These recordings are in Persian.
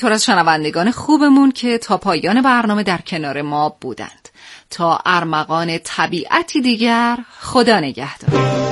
طور از شنوندگان خوبمون که تا پایان برنامه در کنار ما بودند. تا ارمغان طبیعتی دیگر، خدا نگهدار.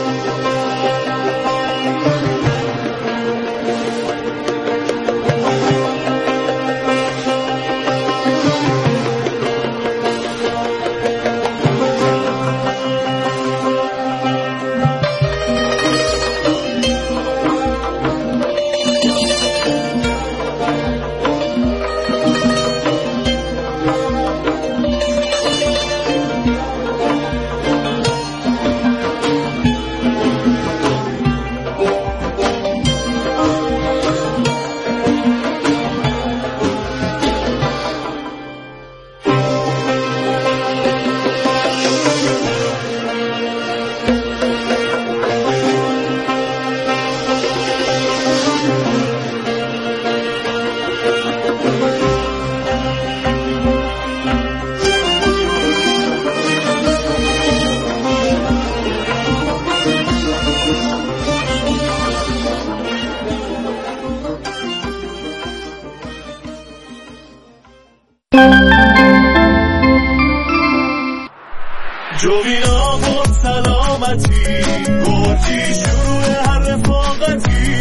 جوینا با سلامتی گرجی شروع هر رفاقتی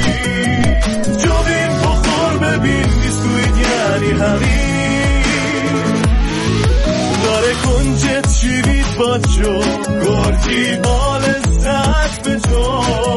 جوین بخور ببین بیسکویت یعنی همین داره کنجت شیرید با جو گرجی بال سک به جو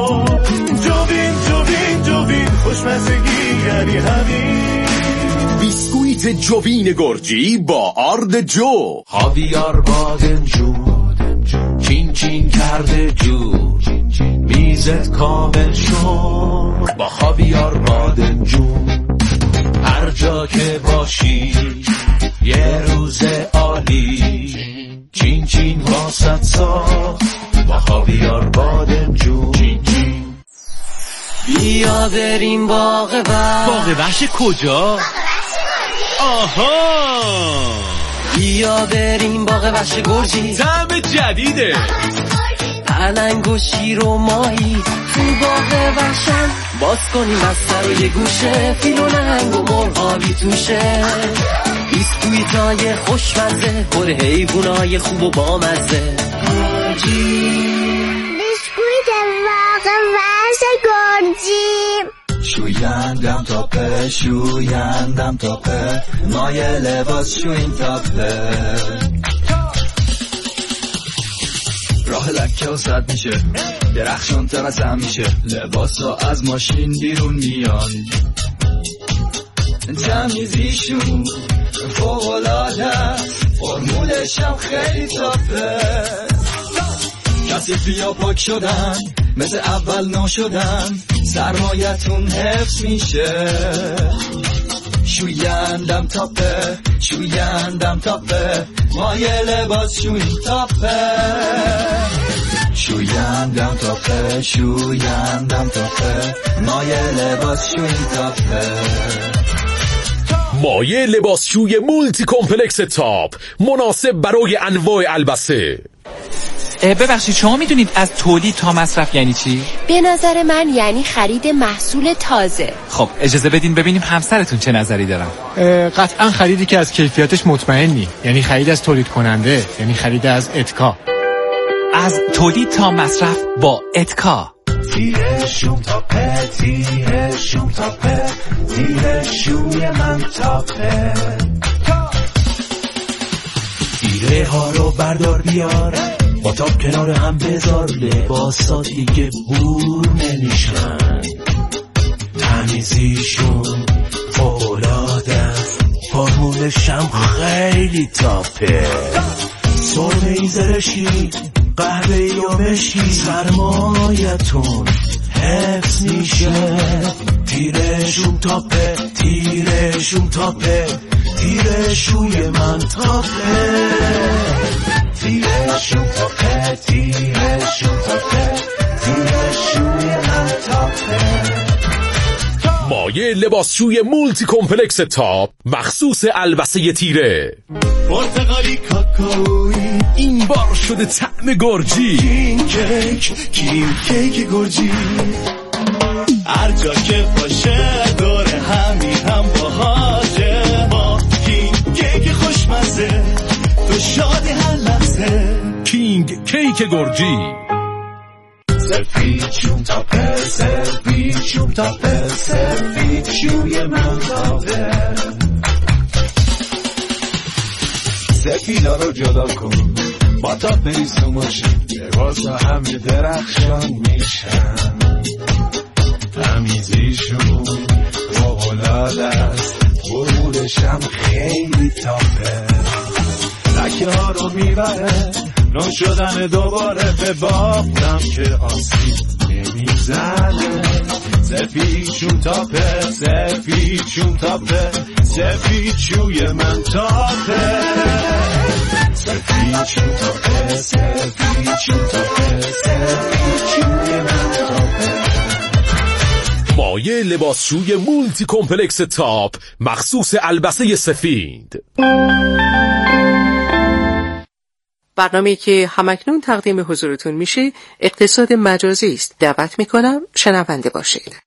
جوین جوین جوین خوشمزگی یعنی همین بیسکویت جوین گرجی با آرد جو هاویار بادمجون چین چین کرده جون میزت کامل شد با خاویار بادمجون هر جا که باشی یه روز عالی چین چین واسط ساخت با خاویار بادمجون چین چین. بیا بریم باغ وحش. باغ وحش کجا؟ آها بیا بریم باغ وحش گرجی طعم جدیده پلنگ و شیر و ماهی تو باغ وحشن باز کنیم بستر و یه گوشه فیل و نهنگ و مرغابی توشه بیسکویتای خوشمزه پر حیوانای خوب و بامزه گرجی بیسکویت باغ وحش گرجی شویندم تاپه شویندم تاپه مایه لباس شوین تاپه راه لکه و سد میشه درخشان ترسم میشه لباس ها از ماشین بیرون میان تمیزیشون فوق‌العاده فرمولش هم خیلی تاپه کسی یا پاک شدن مثل اول نشدن سرمایتون حفظ میشه شویندم تاپه شویندم تاپه مایه لباس شوین تاپه شویندم تاپه شویندم تاپه مایه لباس شوین تاپه مایه لباسشوی مولتی کمپلکس تاپ مناسب برای انواع البسه. ببخشید شما میدونید از تولید تا مصرف یعنی چی؟ به نظر من یعنی خرید محصول تازه. خب اجازه بدین ببینیم همسرتون چه نظری دارن. قطعا خریدی که از کیفیتش مطمئنی، یعنی خرید از تولید کننده، یعنی خرید از اتکا. از تولید تا مصرف با اتکا. تیره شوم تاپه تیره شوم تاپه تیره شوی من تاپه تیره ها رو بردار بیار با تاپ کنار هم بذار لباسا دیگه بور نمیشن تمیزیشون فوق‌العاده فرمولش هم خیلی تاپه سرمه ای زرشی قهوه یا مشکی سرمایتون حفظ میشه تیرشون تاپه تیرشون تاپه تیرشوی من تاپه تیرشون تاپه تیرشون تاپه تیرشوی من تاپه. مایه لباسشوی مولتی کمپلکس تاپ مخصوص البسه تیره پرتقالی کاکائویی این بار شده طعم گرجی کیم کیک گرجی هر جا که باشه دور همی هم باها کیک گرجی. سفید شوم تاپه، سفید شوم تاپه، سفید شوی من تاپه. سفیدا رو جدا کن با تاپه ریسو ماشین، لباسا همه درخشان میشن. تمیزیشون فوق‌العاده است، غرورشم خیلی تاپه. لکه ها رو میبره نو شدن دوباره، به بافتم که آسیب نمیزنه. سفید شون تاپه، سفید شون تاپه، سفید شوی من تاپه. سفید شون تاپه، سفید شون تاپه، سفید شوی من تاپه. مایه لباسشوی مولتی کمپلکس تاپ مخصوص البسه سفید. برنامه‌ای که همکنون تقدیم حضورتون میشه اقتصاد مجازی است. دعوت میکنم شنونده باشید.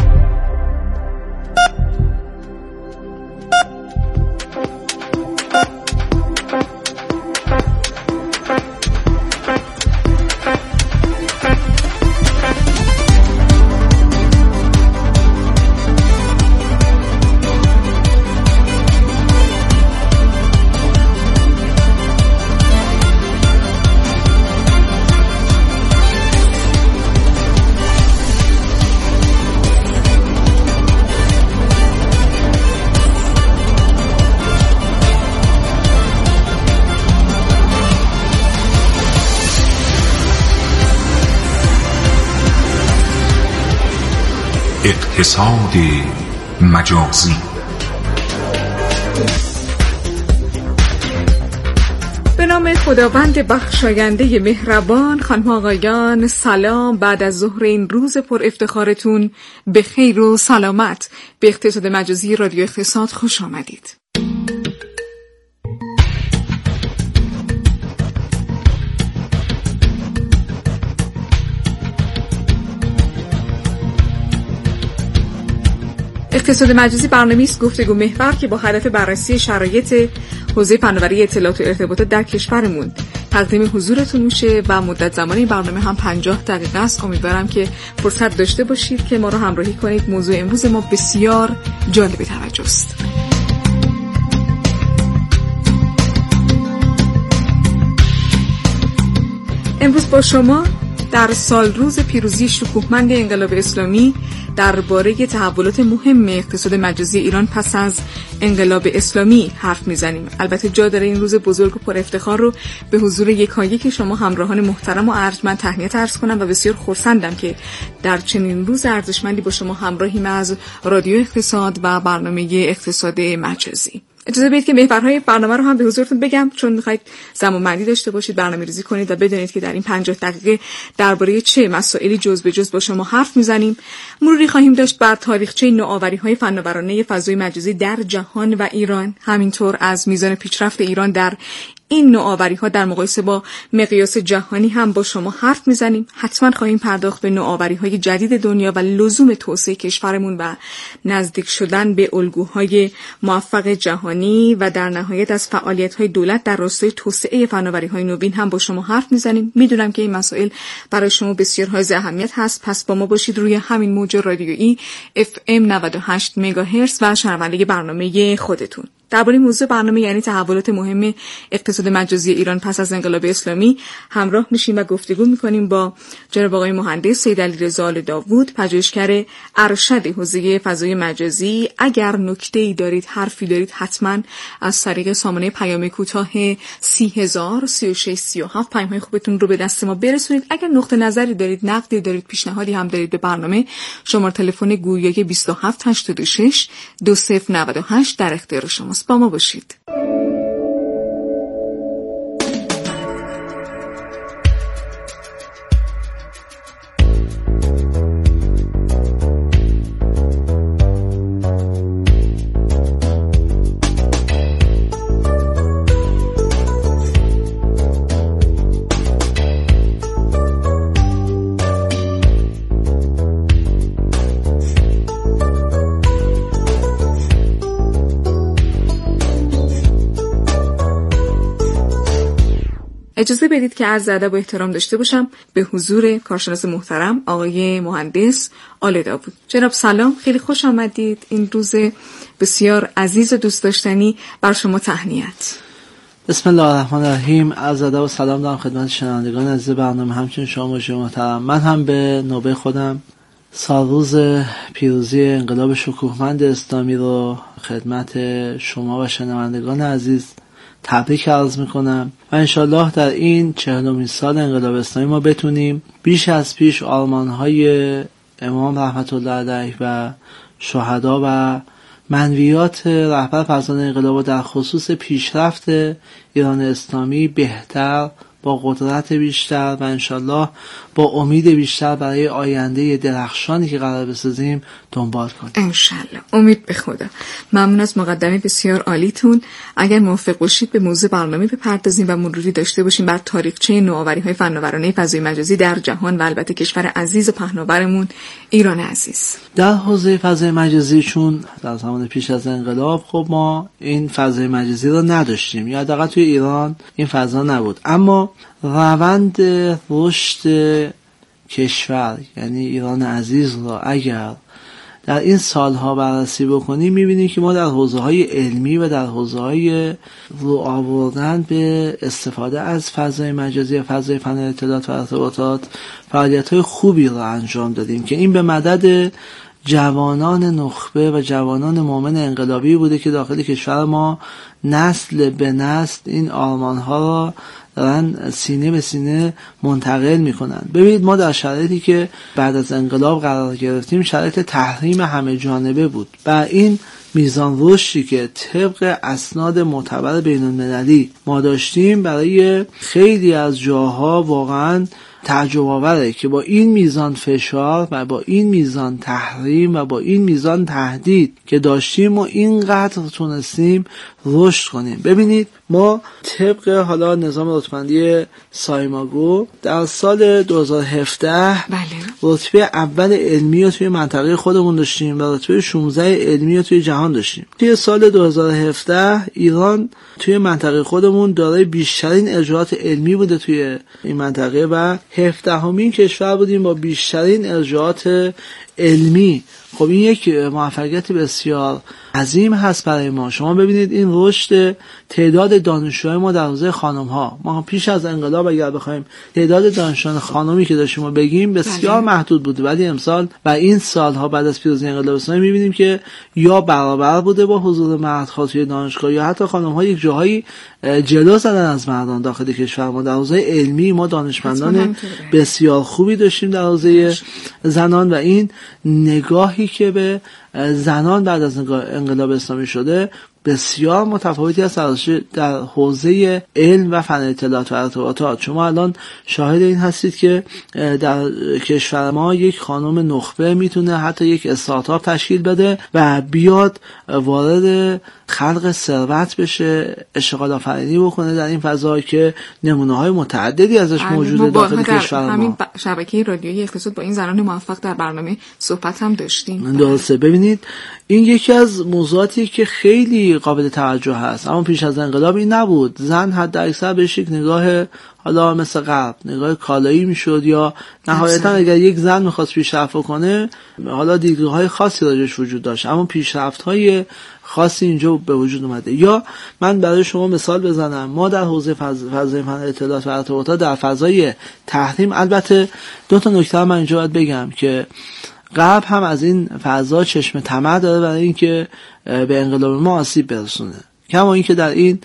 اقتصاد مجازی. به نام خداوند بخشاینده مهربان. خانم آقایان سلام. بعد از ظهر این روز پر افتخارتون به خیر و سلامت به اقتصاد مجازی رادیو اقتصاد خوش آمدید. اقتصاد مجازی برنامه‌ای است گفتگو محور که با هدف بررسی شرایط حوزه فناوری اطلاعات و ارتباطات در کشورمون تقدیم حضورتون میشه و مدت زمان این برنامه هم 50 دقیقه است. امیدوارم که فرصت داشته باشید که ما رو همراهی کنید. موضوع امروز ما بسیار جالب توجه است. امروز با شما در سال روز پیروزی شکوهمند انقلاب اسلامی درباره تحولات مهم اقتصاد مجازی ایران پس از انقلاب اسلامی حرف میزنیم. البته جا داره این روز بزرگ و پر افتخار رو به حضور یکایک شما همراهان محترم و ارجمند تهنیت عرض کنم و بسیار خرسندم که در چنین روز ارزشمندی با شما همراهیم از رادیو اقتصاد و برنامه اقتصاد مجازی. اجازه بدید که محورهای برنامه رو هم به حضورتون بگم، چون می‌خواید زمانبندی داشته باشید، برنامه‌ریزی کنید و بدونید که در این 50 دقیقه درباره چه مسائلی جز به جز با شما حرف میزنیم. مروری خواهیم داشت بر تاریخچه نوآوری‌های فناورانه فضای مجازی در جهان و ایران، همینطور از میزان پیشرفت ایران در این نوآوری‌ها در مقایسه با مقیاس جهانی هم با شما حرف میزنیم. حتما خواهیم پرداخت به نوآوری‌های جدید دنیا و لزوم توسعه کشورمون و نزدیک شدن به الگوهای موفق جهانی و در نهایت از فعالیت‌های دولت در راستای توسعه فناوری‌های نوین هم با شما حرف میزنیم. میدونم که این مسائل برای شما بسیار حائز اهمیت هست، پس با ما باشید روی همین موج رادیویی FM 98 مگاهرتز و شنونده برنامه خودتون. درباره موضوع برنامه یعنی تحولات مهم اقتصاد مجازی ایران پس از انقلاب اسلامی همراه میشیم و گفتگو میکنیم با جناب آقای مهندس سید علیرضا آل داوود، پژوهشگر ارشد حوزه فضای مجازی. اگر نکته‌ای دارید، حرفی دارید، حتما از طریق سامانه پیام کوتاه 30000 36 37 پیام‌های خوبتون رو به دست ما برسونید. اگر نقطه نظری دارید، نقدی دارید، پیشنهادی هم دارید به برنامه، شماره تلفن گویای 2786 2098 در اختیار شماست. با ما باشید. اجازه بدید که عرض ادب و احترام داشته باشم به حضور کارشناس محترم آقای مهندس آل داوود. جناب سلام، خیلی خوش آمدید. این روز بسیار عزیز و دوست داشتنی بر شما تهنیت. بسم الله الرحمن الرحیم. عرض ادب و سلام دارم خدمت شنوندگان عزیز برنامه، همچنین شما محترم. من هم به نوبه خودم سالروز پیروزی انقلاب شکوهمند اسلامی رو خدمت شما و شنوندگان عزیز تبریک عرض میکنم و انشالله در این 40مین سال انقلاب اسلامی ما بتونیم بیش از پیش آرمانهای امام رحمت الله علیه و شهدا و منویات رهبر فرزند انقلاب در خصوص پیشرفت ایران اسلامی بهتر، با قدرت بیشتر و انشالله با امید بیشتر برای آینده درخشانی که قرار بسازیم دنبال کنیم. انشالله. امید به خدا. ممنون از مقدمه بسیار عالیتون. اگر موافق باشید به موضوع برنامه بپردازیم و مروری داشته باشیم بر تاریخچه نوآوری‌های فناورانه فضای مجازی در جهان و البته کشور عزیز و پهناورمون ایران عزیز. در حوزه فضای مجازی، چون در زمان پیش از انقلاب خب ما این فضای مجازی رو نداشتیم یا حداقل توی ایران این فضا نبود، اما روند رشد کشور یعنی ایران عزیز را اگر در این سالها بررسی بکنیم میبینیم که ما در حوزه‌های علمی و در حوزه‌های رو آوردن به استفاده از فضای مجازی و فضای فن اطلاعات و ارتباطات فعالیت‌های خوبی را انجام دادیم که این به مدد جوانان نخبه و جوانان مؤمن انقلابی بوده که داخل کشور ما نسل به نسل این آرمان‌ها را دارن سینه به سینه منتقل میکنن. ببینید ما در شرایطی که بعد از انقلاب قرار گرفتیم شرایط تحریم همه جانبه بود و این میزان رشدی که طبق اسناد معتبر بین المللی ما داشتیم برای خیلی از جاها واقعا تعجب آوره که با این میزان فشار و با این میزان تحریم و با این میزان تهدید که داشتیم و اینقدر تونستیم رشد کنیم. ببینید ما طبق حالا نظام رتبه‌بندی سایماگو در سال 2017 رتبه اول علمی رو توی منطقه خودمون داشتیم و رتبه 16 علمی رو توی جهان داشتیم. توی سال 2017 ایران توی منطقه خودمون دارای بیشترین ارجاعات علمی بوده توی این منطقه و 17مین کشور بودیم با بیشترین ارجاعات علمی. خب این یک موفقیت بسیار عظیم هست برای ما. شما ببینید این رشد تعداد دانشجوهای ما در حوزه خانم‌ها، ما پیش از انقلاب اگر بخوایم تعداد دانشجویان خانمی که داشتیم رو بگیم بسیار محدود بود، ولی امسال و این سالها بعد از پیروزی انقلاب اسلامی می‌بینیم که یا برابر بوده با حضور مردها توی دانشگاه یا حتی خانم‌ها یک جاهایی جلو زدن از مردان داخل کشور ما. در حوزه علمی ما دانشمندان بسیار خوبی داشتیم در حوزه زنان و این نگاهی که به زنان بعد از انقلاب اسلامی شده بسیار متفاوتی است در حوزه علم و فن اطلاعات و ارتباطات. شما الان شاهد این هستید که در کشور ما یک خانم نخبه میتونه حتی یک استارتاپ تشکیل بده و بیاد وارد خلق ثروت بشه، اشتغال آفرینی بکنه در این فضا که نمونه‌های متعددی ازش موجوده داخل کشور ما. همین شبکه رادیویی اقتصاد با این زنان موفق در برنامه صحبت هم داشتیم. درسته. ببینید این یکی از موضوعاتی که خیلی قابل توجه هست، اما پیش از انقلاب این نبود. زن حد اکثر بهش یک نگاه حالا مثل غرب نگاه کالایی میشد یا نهایتا اگر یک زن میخواست پیشرفت کنه حالا دیدگاه‌های خاصی راجعش وجود داشت، اما پیشرفت‌های خاصی اینجا به وجود اومده. یا من برای شما مثال بزنم، ما در حوزه فضای فن اطلاعات و ارتباطات در فضای تحریم، البته دو تا نکته من اینجا باید بگم که غرب هم از این فضا چشم طمع داره برای اینکه به انقلاب ما آسیب برسونه، کما اینکه در این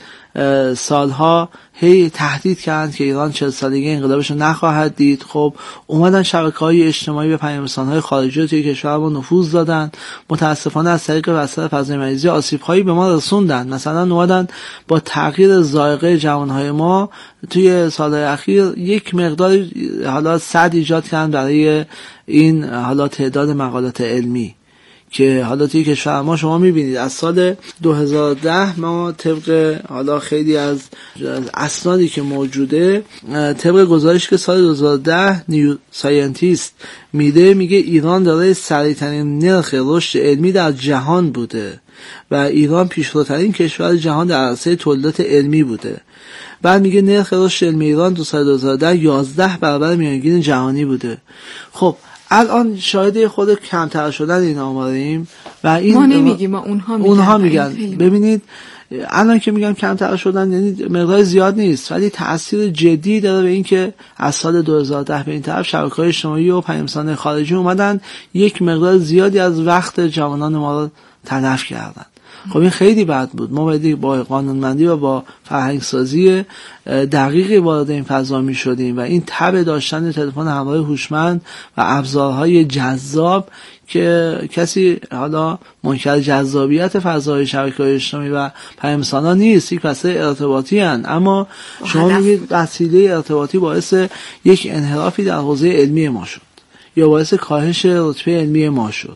سالها هی تهدید کردند که ایران 40 سالگی انقلابش رو نخواهد دید. خب اومدن شبکه‌های اجتماعی به پیام‌رسان‌های خارجی توی کشور ما نفوذ دادن، متاسفانه از طریق وسایل فضای مجازی آسیب‌هایی به ما رسوندن. مثلا اومدن با تغییر ذائقه جوان‌های ما توی سال‌های اخیر یک مقدار حالا صد ایجاد کردن برای این حالا تعداد مقالات علمی که حالا توی کشور ما شما میبینید از سال 2010 ما طبق حالا خیلی از اسنادی که موجوده، طبق گزارش که سال 2010 نیو ساینتیست میگه ایران دارای سریع‌ترین نرخ رشد علمی در جهان بوده و ایران پیشروترین کشور جهان در عرصه تولیدات علمی بوده. بعد میگه نرخ رشد علمی ایران تو سال 2010 11 برابر میانگین جهانی بوده. خب الان شاهد خود کمتر شدن این آماریم و این ما نمیگیم، ما اونها میگن. ببینید الان که میگم کمتر شدن یعنی مقدار زیاد نیست، ولی تأثیر جدی داره به این که از سال 2010 به این طرف شبکه‌های اجتماعی و پیام‌رسان‌های خارجی اومدن یک مقدار زیادی از وقت جوانان ما رو تلف کردن. خب این خیلی بد بود. ما باید با قانونمندی و با فرهنگسازی دقیقی وارد این فضا می شدیم و این تب داشتن تلفن همراه هوشمند و ابزارهای جذاب که کسی حالا منکر جذابیت فضای شبکه‌های اجتماعی و پیام‌رسان‌ها نیست، یک وسیله ارتباطی هستند، اما شما میگید وسیله ارتباطی باعث یک انحرافی در حوزه علمی ما شد یا باعث کاهش رتبه علمی ما شد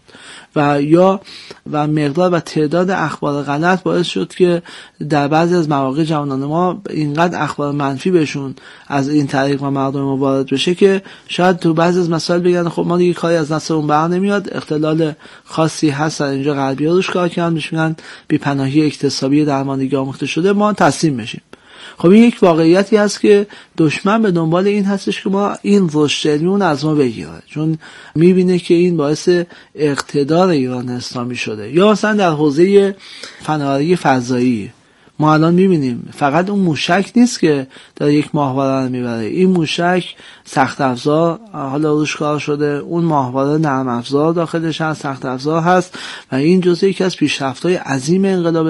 و مقدار و تعداد اخبار غلط باعث شد که در بعضی از مواقع جوانان ما اینقدر اخبار منفی بهشون از این طریق و مردم ما وارد بشه که شاید تو بعضی از مسائل بگن خب ما دیگه کاری از دستمون بر نمیاد، اختلال خاصی هست اینجا غربی‌ها روش کار کردن، میشن بی‌پناهی اکتسابی درماندگی آموخته شده، ما تسلیم بشیم. خب این یک واقعیتی هست که دشمن به دنبال این هستش که ما این رشد علمیون از ما بگیره، چون میبینه که این باعث اقتدار ایران اسلامی شده. یا مثلا در حوزه فناوری فضایی ما الان میبینیم فقط اون موشک نیست که در یک ماهواره میبره، این موشک سخت افزار حالا روش کار شده، اون ماهواره نرم افزار داخلش هست، سخت افزار هست و این جزء یکی از پیشرفت‌های عظیم انقلاب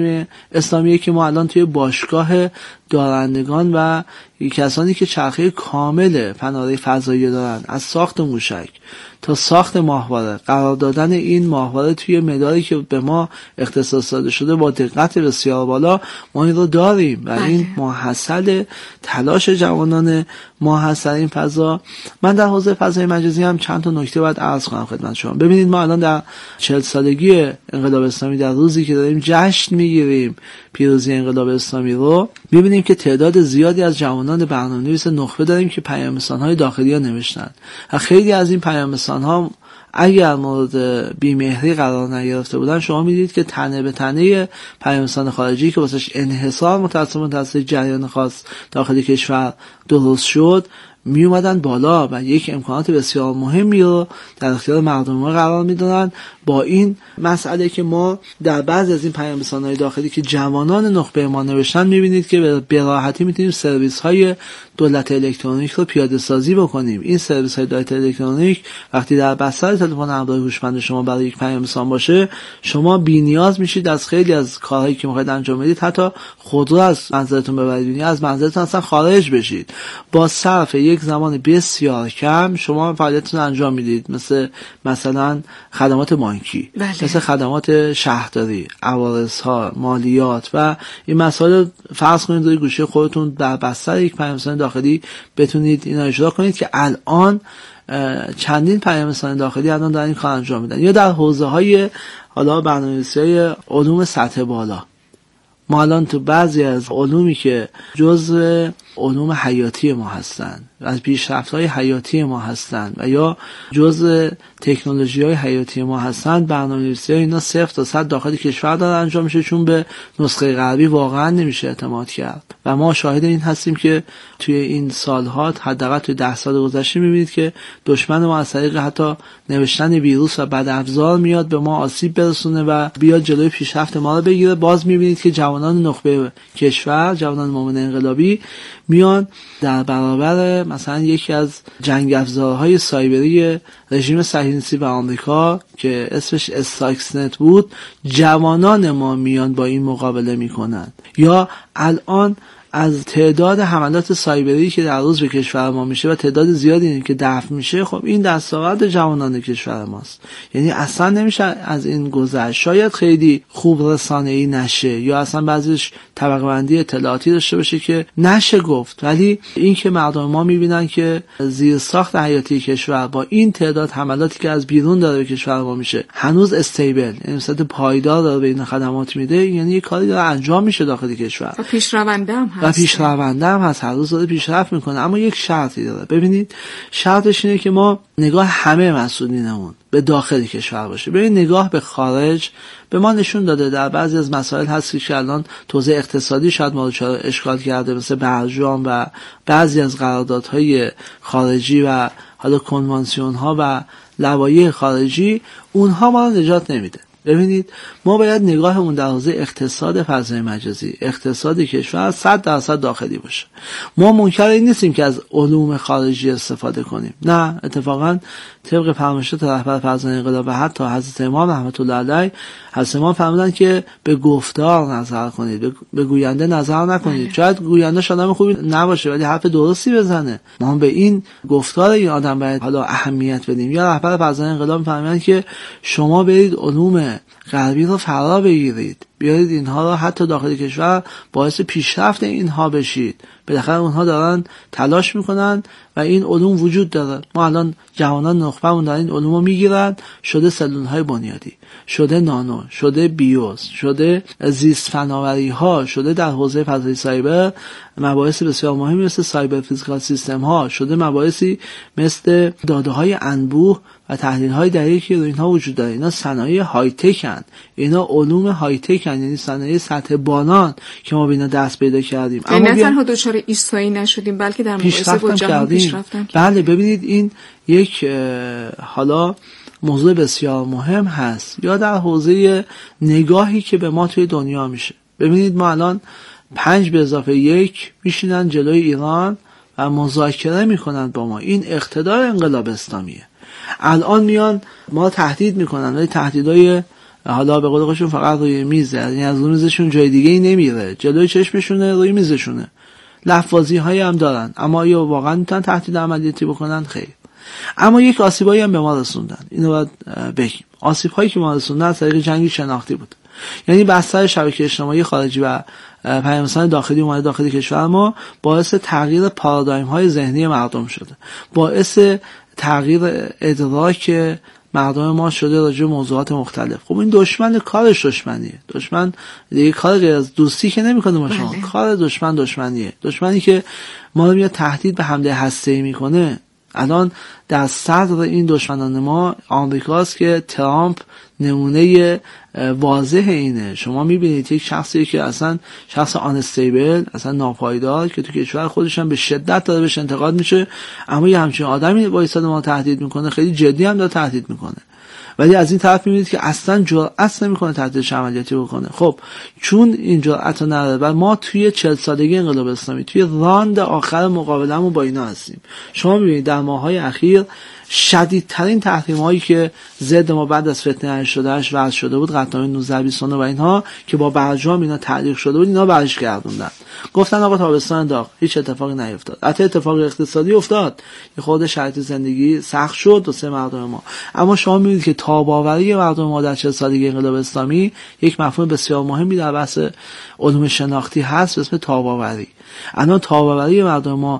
اسلامیه که ما الان توی باشگاه دارندگان و کسانی که چرخه کامل فناوری فضایی دارن، از ساخت موشک تا ساخت ماهواره، قرار دادن این ماهواره توی مداری که به ما اختصاص داده شده با دقت بسیار بالا، ما این رو داریم و این محصل تلاش جوانان ما هست در این فضا. من در حوزه فضای مجازی هم چند تا نکته باید عرض کنم خدمت شما. ببینید ما الان در 40 سالگی انقلاب اسلامی، در روزی که داریم جشن میگیریم پیروزی انقلاب اسلامی رو، میبینیم که تعداد زیادی از جوانان برنامه‌نویس نخبه داریم که پیام‌رسان‌های داخلی ها نوشتن و خیلی از این پیام‌رسان‌ها اگر مورد بیمهری قرار نگرفته بودن، شما میدید که تنه به تنه پیام‌رسان خارجی که واسش انحصار متأسفانه جریان خاص داخل کشور درست شد می اومدن بالا و یک امکانات بسیار مهمی رو در اختیار مردم ما قرار میدادن. با این مسئله که ما در بعضی از این پیام‌رسان‌های داخلی که جوانان نخبه ما نوشتن، میبینید که به راحتی میتونیم سرویس های دولت الکترونیک رو پیاده سازی بکنیم. این سرویس های دولت الکترونیک وقتی در بستر تلفن همراه هوشمند شما برای یک پیام‌رسان باشه، شما بی‌نیاز میشید از خیلی از کارهایی که میخواید انجام بدید، حتی خودرو از منزلتون ببرید، از منزلتون اصلا خارج بشید، با صرف یک زمان بسیار کم شما فعالیتتون انجام میدید، مثلا خدمات بانکی، مثل خدمات شهرداری، عوارض ها، مالیات و این مسائل فرض کنید روی گوشی خودتون در بستر یک پیام‌رسان داخلی بتونید اینا اجرا کنید که الان چندین پیام‌رسان داخلی الان دارن این کار انجام میدن. یا در حوزه های حالا برنامه‌نویسی علوم سطح بالا، ما الان تو بعضی از علومی که جزء علوم حیاتی ما هستن، از پیشرفت‌های حیاتی ما هستن و یا جزء تکنولوژی‌های حیاتی ما هستن، برنامه‌نویسی‌های اینا 0 تا 100 داخل کشور داره انجام میشه، چون به نسخه غربی واقعا نمیشه اعتماد کرد و ما شاهد این هستیم که توی این سال‌ها، حداقل توی 10 سال گذشته، می‌بینید که دشمن ما از طریق حتی نوشتن ویروس و بد افزار میاد به ما آسیب برسونه و بیاد جلوی پیشرفت ما رو بگیره. باز می‌بینید که جوانان نخبه کشور، جوانان مومن انقلابی میان در برابر مثلا یکی از جنگ افزارهای سایبری رژیم صهیونیستی و آمریکا که اسمش استاکسنت بود، جوانان ما میان با این مقابله میکنن. یا الان از تعداد حملات سایبری که در روز به کشور ما میشه و تعداد زیادی که دفع میشه، خب این دستاورد جوانان کشور ماست. یعنی اصلا نمیشه از این گذشت. شاید خیلی خوب رسانه‌ای نشه یا اصلا بعضیش طبقه بندی اطلاعاتی داشته باشه که نشه گفت، ولی این که مردم ما میبینن که زیرساخت حیاتی کشور با این تعداد حملاتی که از بیرون داره به کشور ما میشه هنوز استیبل، یعنی صورت پایدار داره به این خدمات میده، یعنی یه کاری داره انجام میشه داخل کشور و پیشرونده هم هست. هر روز داره پیشرفت میکنه. اما یک شرطی داره. ببینید شرطش اینه که ما نگاه همه مسئولینمون به داخل کشور باشه. ببین نگاه به خارج به ما نشون داده در بعضی از مسائل هست که الان توزیع اقتصادی شاید ما رو اشکال کرده، مثل برجام و بعضی از قراردادهای خارجی و حالا کنوانسیون ها و لوایح خارجی، اونها ما رو نجات نمیده. ببینید ما باید نگاهمون در حوزه اقتصاد فضای مجازی، اقتصاد کشور 100% داخلی باشه. ما منکر این نیستیم که از علوم خارجی استفاده کنیم، نه، اتفاقا طبق فرمایشات رهبر فرزانه انقلاب و حتی حضرت امام رحمت الله علیه، حضرت امام فرمودن که به گفتار نظر کنید، به گوینده نظر نکنید. شاید گوینده آدم خوبی نباشه ولی حرف درستی بزنه، ما به این گفتار این آدم باید حالا اهمیت بدیم. یا رهبر فرزانه انقلاب فرمودن که شما برید علوم غربی رو فرا بگیرید، بیارید اینها رو حتی داخل کشور باعث پیشرفت اینها بشید. بالاخره اونها دارن تلاش میکنن و این علوم وجود داره. ما الان جوانان نخبه‌مون دارن این علومو میگیرن، شده سلول‌های بنیادی، شده نانو، شده بیوز، شده زیست فناوری ها، شده در حوزه فضای سایبر مباحث بسیار مهمی مثل سایبر فیزیکال سیستم ها، شده مباحثی مثل داده های انبوه و تحلیل های دقیقی که اینها وجود داره. اینا صنایع های تک هستند، اینا علوم های تک هستند، یعنی صنایع سطح بالان که ما بینا دست پیدا کردیم. اما نه تنها دچار ایستایی نشدیم بلکه در مقایسه با جهان پیشرفت کردیم. بله ببینید این یک حالا موضوع بسیار مهم هست. یا در حوزه نگاهی که به ما توی دنیا میشه. ببینید ما الان 5+1 میشینن جلوی ایران و مذاکره میکنن با ما. این اقتدار انقلاب اسلامیه. الان میان ما تهدید میکنن ولی تهدیدای حالا به قول خودشون فقط روی میزه، یعنی از اون میزشون جای دیگه ای نمیره، جلوی چشمشونه، روی میزشونه. لفظی هایی هم دارن، اما آیا واقعا میتونن تهدید عملیاتی بکنن؟ خیر. اما یک آسیبایی هم به ما رسوندن، اینو باید بگیم. آسیب هایی که ما رسوندن از طریق جنگ شناختی بود. یعنی بستر شبکه اجتماعی خارجی و پیام‌رسان داخلی اومده داخل کشور ما، باعث تغییر پارادایم های ذهنی مردم شده، باعث تغییر ادراک مردم ما شده راجع به موضوعات مختلف. خب این دشمن کارش دشمنیه. دشمن دیگه کار غیر از دوستی که نمیکنه با شما. کار دشمن دشمنیه. دشمنی که ما رو میاد تهدید به حمله هسته‌ای میکنه. الان در صدر این دشمنان ما آمریکاست که ترامپ نمونه واضح اینه. شما میبینید یک شخصی که اصلا شخص آنستیبل، اصلا ناپایدار، که تو کشور خودش هم به شدت داره بهش انتقاد میشه، اما یه همچین آدمی با ایستاد ما تهدید میکنه، خیلی جدی هم داره تهدید میکنه. ولی از این طرف میبینید که اصلا جرأت نمیکنه تهدیدش عملیاتی بکنه. خب چون این جرأت رو نداره و ما توی 40 سالگی انقلاب اسلامی توی راند آخر مقابله‌مون با اینا هستیم. شما میبینید در ماه‌های اخیر شدیدترین تحریم‌هایی که ضد ما بعد از فتنه 88 وضع شده بود، قطعنامه 1929 و اینها که با برجام اینا تعلیق شده بود، اینا برش گردوندن. گفتن آقا تابستان داغ، هیچ اتفاقی نیفتاد. حتی اتفاق اقتصادی افتاد، یه خورده شرایط زندگی سخت شد واسه مردم ما. اما شما می‌بینید که تاب‌آوری مردم ما در 40 سالگی انقلاب اسلامی یک مفهوم بسیار مهمی در بحث علوم شناختی هست به اسم تاب‌آوری. الان تاب‌آوری مردم ما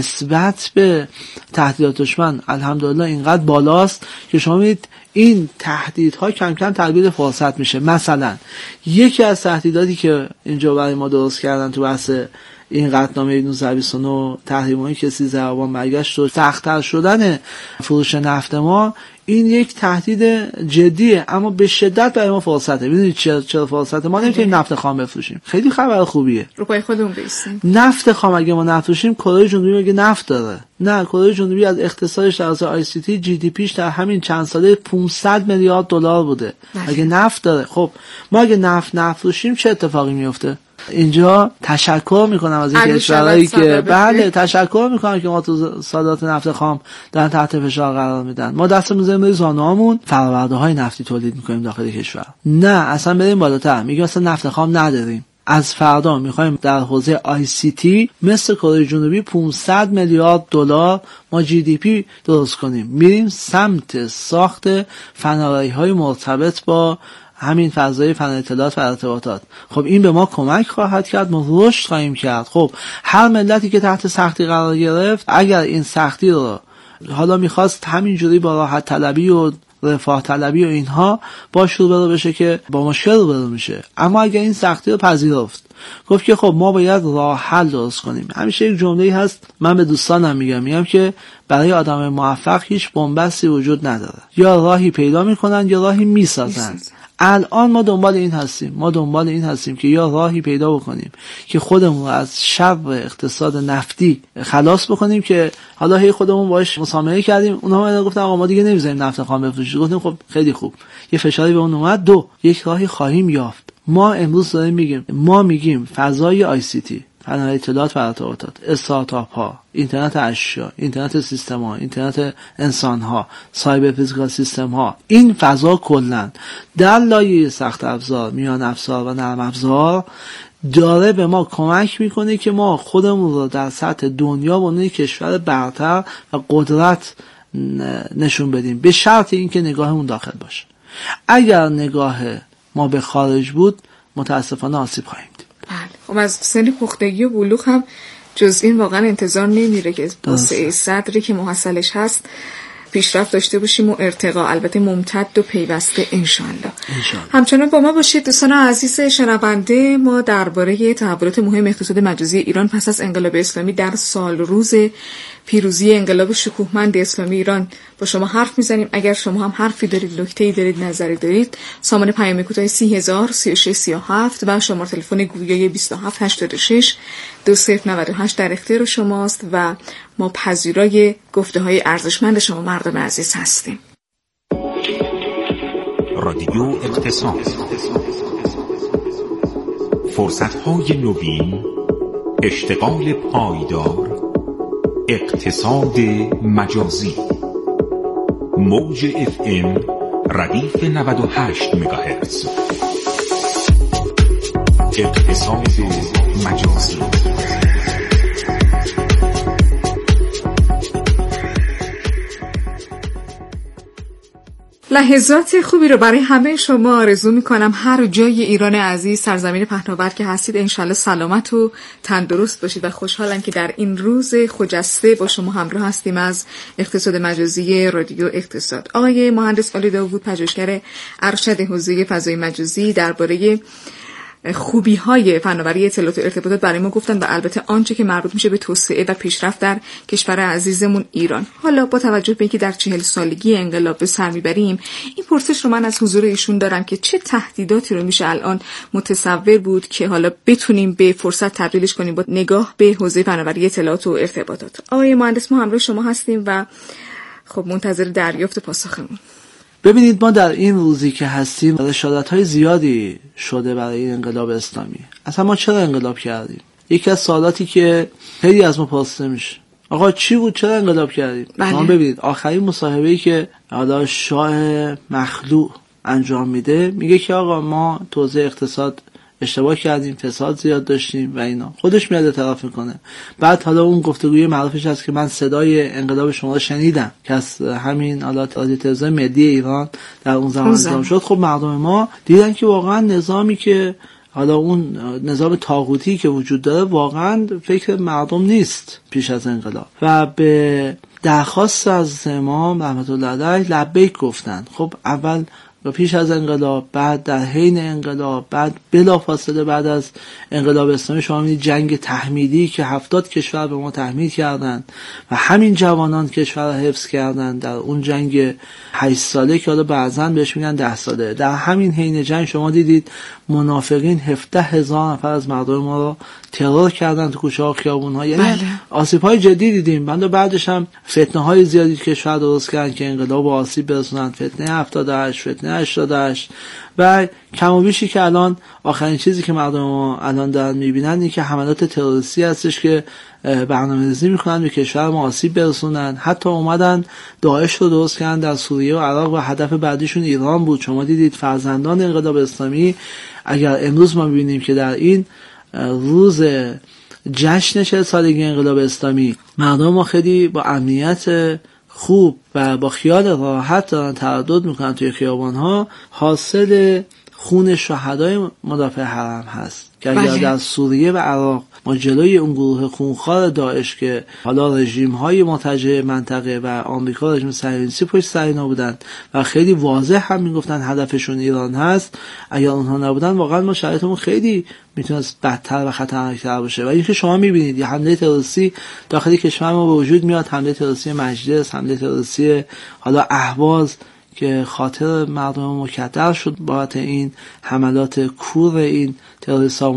نسبت به تهدیدات دشمن الحمدلله اینقدر بالاست که شما می‌بینید این تهدیدها کم کم تبدیل فرصت میشه. مثلا یکی از تهدیداتی که اینجا برای ما درست کردن تو بحث این قطعنامه 1929 تحریم‌های که 13 آبان برگشت و سخت‌تر شدن فروش نفت ما، این یک تهدید جدیه اما به شدت برای ما فرصته. میدونید چرا فرصته؟ ما نمیتونیم نفت خام بفروشیم. خیلی خبر خوبیه. رو پای خودمون بیستیم. نفت خام اگه ما نفروشیم، کره جنوبی مگه نفت داره؟ نه، کره جنوبی از اقتصادش در حوزه آی سی تی جی دی پیش در همین چند ساله 500 میلیارد دلار بوده. اگه نفت داره، خب ما اگه نفت نفروشیم چه اتفاقی میفته؟ اینجا تشکر میکنم از این کشورهایی که تشکر میکنم که ما تو صادرات نفت خام دارن تحت فشار قرار میدن. ما دست میذاریم روی زانوهامون، فرآورده‌های نفتی تولید میکنیم داخل کشور. نه، اصلا بریم بالاتر، میگیم اصلا نفت خام نداریم. از فردا میخوایم در حوزه ICT مثل کره جنوبی 500 میلیارد دلار ما GDP درست کنیم. میریم سمت ساخت فناوری‌های مرتبط با همین فضای فن اطلاعات و ارتباطات. خب این به ما کمک خواهد کرد، ما رشد خواهیم کرد. خب هر ملتی که تحت سختی قرار گرفت، اگر این سختی رو حالا میخواست همینجوری با راحت طلبی و رفاه طلبی و اینها با شروع بشه که با مشکل روبرو میشه، اما اگر این سختی رو پذیرفت، گفت که خب ما باید راه حل درست کنیم. همیشه یک جمله‌ای هست من به دوستانم میگم که برای آدم موفق هیچ بنبستی وجود نداره، یا راهی پیدا میکنن یا راهی میسازن. الان ما دنبال این هستیم که یا راهی پیدا بکنیم که خودمون رو از شر اقتصاد نفتی خلاص بکنیم که حالا هی خودمون باش مسامحه کردیم، اونها گفتن آقا ما دیگه نمیذاریم نفت خام بفروشید. گفتیم خب خیلی خوب، یه فشاری به اون اومد. یک راهی خواهیم یافت. ما امروز داریم میگیم فضای ICT، فناوری اطلاعات و ارتباطات، استارتاپ ها، اینترنت اشیا، اینترنت سیستم ها، اینترنت انسان ها، سایبر فیزیکال سیستم ها، این فضا کلن در لایه سخت افزار، میان افزار و نرم افزار داره به ما کمک میکنه که ما خودمون رو در سطح دنیا به عنوان کشور برتر و قدرت نشون بدیم، به شرط اینکه نگاهمون داخل باشه. اگر نگاه ما به خارج بود متاسفانه آسیب خواهیم دید. خب از سن پختگی و بلوغ هم جز این واقعا انتظار نمیره که واسه صدری که محصلش هست پیشرفت داشته باشیم و ارتقا، البته ممتد و پیوسته انشالله. همچنان با ما باشید دوستان عزیز شنونده. ما درباره تحولات مهم اقتصاد مجازی ایران پس از انقلاب اسلامی در سال روز پیروزی انقلاب شکوهمند اسلامی ایران با شما حرف میزنیم. اگر شما هم حرفی دارید، نکته‌ای دارید، نظری دارید، سامان پیام کوتاه 3003637 و شماره تلفن گویای 2786 2098 در اختیار شماست و ما پذیرای گفته‌های ارزشمند شما مردم عزیز هستیم. رادیو اقتصاد، فرصت‌های نوین، اشتغال پایدار، اقتصاد مجازی. موج FM ردیف 98 مگاهرتز. اقتصاد مجازی. لحظات خوبی رو برای همه شما آرزو میکنم. هر جای ایران عزیز، سرزمین پهناور که هستید، انشالله سلامت و تندرست باشید و خوشحالم که در این روز خجسته با شما همراه هستیم از اقتصاد مجازی رادیو اقتصاد. آقای مهندس علی داوود، پژوهشگر ارشد حوزه فضای مجازی، درباره خوبی‌های فناوری اطلاعات و ارتباطات برای ما گفتن و البته آنچه که مربوط میشه به توسعه و پیشرفت در کشور عزیزمون ایران. حالا با توجه به اینکه در 40 سالگی انقلاب به سر میبریم، این پرسش رو من از حضور ایشون دارم که چه تهدیداتی رو میشه الان متصور بود که حالا بتونیم به فرصت تبدیلش کنیم با نگاه به حوزه فناوری اطلاعات و ارتباطات. آقای مهندس، ما همراه شما هستیم و خب منتظر دریافت پاسخمون. ببینید، ما در این روزی که هستیم رشادت‌های زیادی شده برای این انقلاب اسلامی. اصلا ما چرا انقلاب کردیم؟ یکی از سوالاتی که خیلی از ما پرسیده میشه، آقا چی بود، چرا انقلاب کردیم؟ ما ببینید آخرین مصاحبه‌ای که حالا شاه مخلوع انجام میده، میگه که آقا ما توزیع اقتصاد اشتباه کردیم، فساد زیاد داشتیم و اینا، خودش میاد اعتراف میکنه. بعد حالا اون گفتگوی معروفش هست که من صدای انقلاب شما رو شنیدم که از همین حالا تلویزیون ملی ایران در اون زمان انجام شد. خب مردم ما دیدن که واقعا نظامی که حالا اون نظام طاغوتی که وجود داره واقعا فکر مردم نیست پیش از انقلاب و به درخواست از امام رحمت الله علیه لبیک گفتن. خب اول و پیش از انقلاب، بعد در حین انقلاب، بعد بلافاصله بعد از انقلاب اسلامی شما می‌بینید جنگ تحمیدی که 70 کشور به ما تحمیل کردند و همین جوانان کشور را حفظ کردند در اون جنگ 8 ساله که حالا بعضاً بهش میگن 10 ساله. در همین حین جنگ شما دیدید منافقین 17,000 نفر از مردم ما رو ترور کردن تو کوچه‌ها و خیابون‌ها. یعنی آسیب‌های جدی دیدیم. بعدش هم فتنه‌های زیادی که کشور درست کردن که انقلاب و آسیب برسونن، فتنه 78، فتنه 88 و کم و بیشی که الان آخرین چیزی که مردم ما الان دارن می‌بینن اینه که حملات تروریستی هستش که برنامه‌ریزی می‌کنن به کشور ما آسیب برسونن. حتی اومدن داعش رو درست کردن در سوریه و عراق و هدف بعدیشون ایران بود. شما دیدید فرزندان انقلاب اسلامی اگر امروز ما ببینیم که در این روز جشن 40 سالگی انقلاب اسلامی مردم ما خیلی با امنیت خوب و با خیال راحت دارن تردد میکنن توی خیابان‌ها، حاصل خون شهدای مدافع حرم هست که اگر در سوریه و عراق ما جلوی اون گروه خونخوار داعش که حالا رژیم‌های متجه منطقه و آمریکا رژیم صهیونیستی پشت سر اینا بودن و خیلی واضح هم میگفتن هدفشون ایران هست، اگر اونها نبودن واقعا ما شرایطمون خیلی میتونست بدتر و خطرناکتر باشه. و اینکه شما میبینید یه حمله تروریستی داخل کشور ما به وجود میاد، حمله تروریستی مجلس، حمله تروریستی حالا اهواز که خاطر مردم مکدر شد بابت این حملات کور این تروریست‌ها